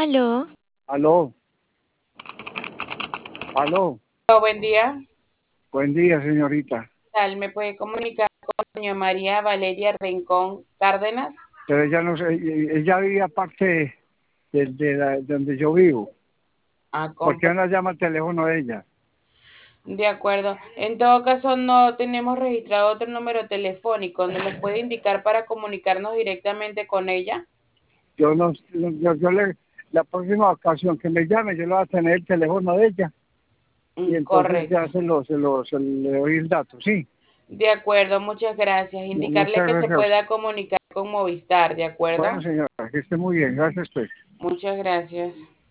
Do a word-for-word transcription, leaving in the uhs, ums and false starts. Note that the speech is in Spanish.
Aló, Aló, aló, Hola, buen día. buen día, señorita. Tal, ¿me puede comunicar con doña María Valeria Rincón Cárdenas? Pero ella no sé, e- ella vive aparte de, de, la- de donde yo vivo. Ah, ¿Por qué compre- no llama el teléfono de ella? De acuerdo. En todo caso, no tenemos registrado otro número telefónico. ¿Nos lo puede indicar para comunicarnos directamente con ella? Yo no, yo, yo le, la próxima ocasión que me llame, yo le voy a tener el teléfono de ella y Mm, entonces correcto. ya se lo, se lo, se le doy el dato, sí. De acuerdo, muchas gracias. Mu- Indicarle Muchas que se gracias. pueda comunicar con Movistar, ¿de Bueno, acuerdo? señora, que esté muy bien, gracias pues. Muchas gracias.